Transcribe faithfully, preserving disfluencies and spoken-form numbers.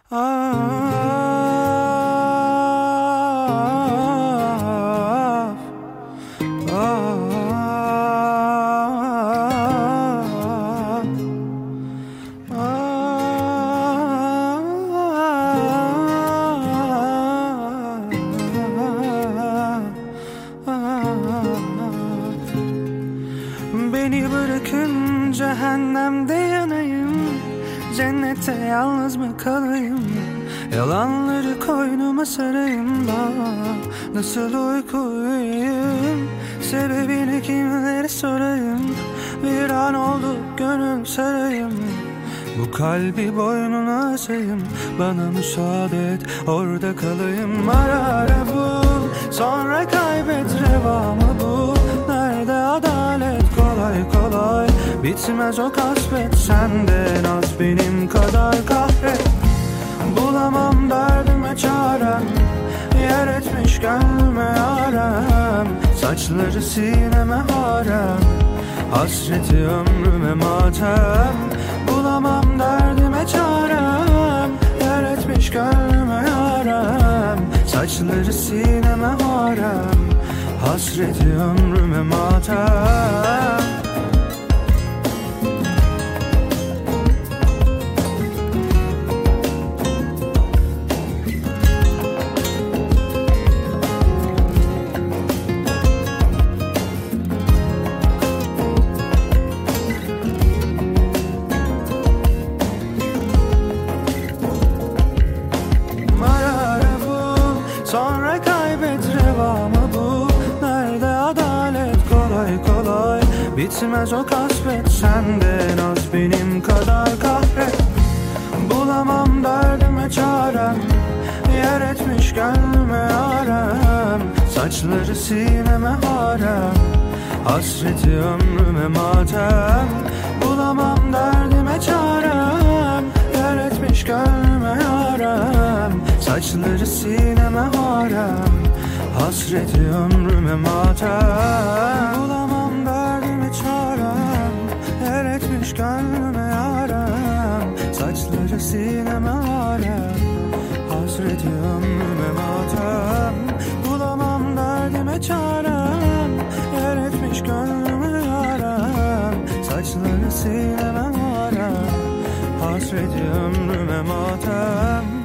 Beni bırakın cehennemde yanayım, cennette yalnız mı kalayım? Yalanları koynuma sarayım da nasıl uyku uyuyayım? Sebebini kimlere sorayım? Bir an oldu gönül sarayım. Bu kalbi boynuna asayım, bana müsaade et orada kalayım. Ara ara bul, sonra kaybet, reva mı bu? Nerede adalet? Kolay kolay bitmez o kasvet, senden az benim kadar kahret. Bulamam derdime çarem, yer etmiş gönlüme yarem. Saçları sineme harem, hasreti ömrüme matem. Bulamam derdime çarem, yer etmiş gönlüme yarem. Saçları sineme harem, hasreti ömrüme matem. Sonra kaybet, reva mı bu? Nerede adalet? Kolay kolay bitmez o kasvet, senden az benim kadar kahret. Bulamam derdime çarem, yer etmiş gönlüme yarem. Saçları sineme harem, hasreti ömrüme matem. Bulamam derdime çarem, yer etmiş gönlüme yarem. Saçları sineme harem, hasreti ömrüme matem. Bulamam derdime çarem, yer etmiş gönlüme yarem. Saçları sineme harem, hasreti ömrüme matem. Bulamam derdime çarem, yer etmiş gönlüme yarem. Saçları sineme harem, hasreti ömrüme matem.